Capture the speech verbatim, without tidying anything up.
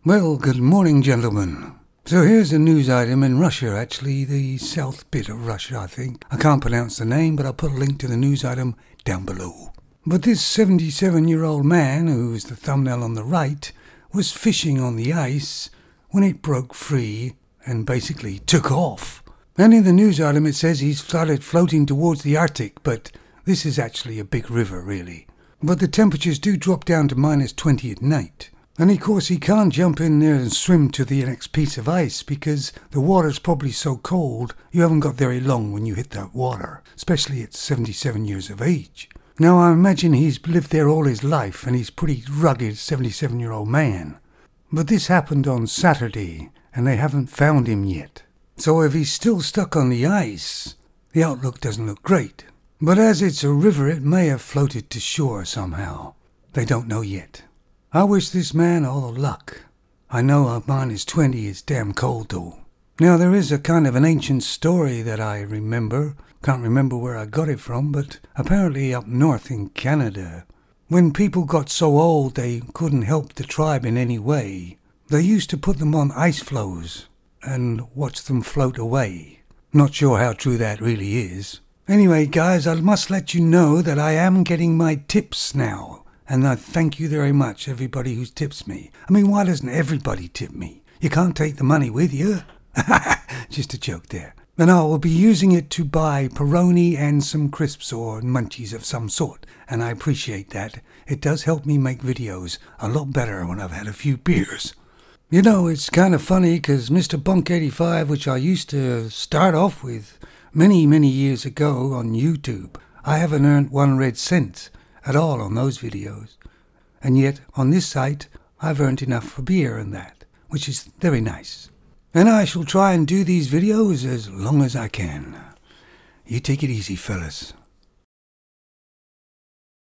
Well, good morning, gentlemen. So here's a news item in Russia, actually, the south bit of Russia, I think. I can't pronounce the name, but I'll put a link to the news item down below. But this seventy-seven-year-old man, who's the thumbnail on the right, was fishing on the ice when it broke free and basically took off. And in the news item it says he's started floating towards the Arctic, but this is actually a big river, really. But the temperatures do drop down to minus twenty at night. And of course he can't jump in there and swim to the next piece of ice because the water's probably so cold you haven't got very long when you hit that water, especially at seventy-seven years of age. Now I imagine he's lived there all his life and he's a pretty rugged seventy-seven-year-old man. But this happened on Saturday and they haven't found him yet. So if he's still stuck on the ice, the outlook doesn't look great. But as it's a river, it may have floated to shore somehow. They don't know yet. I wish this man all the luck. I know a minus twenty is damn cold though. Now there is a kind of an ancient story that I remember. Can't remember where I got it from, but apparently up north in Canada, when people got so old they couldn't help the tribe in any way, they used to put them on ice floes and watch them float away. Not sure how true that really is. Anyway, guys, I must let you know that I am getting my tips now. And I thank you very much, everybody who tips me. I mean, why doesn't everybody tip me? You can't take the money with you. Just a joke there. And I will be using it to buy Peroni and some crisps or munchies of some sort. And I appreciate that. It does help me make videos a lot better when I've had a few beers. You know, it's kind of funny because Mister Bunk eighty-five, which I used to start off with many, many years ago on YouTube, I haven't earned one red cent at all on those videos. And yet, on this site, I've earned enough for beer and that, which is very nice. And I shall try and do these videos as long as I can. You take it easy, fellas.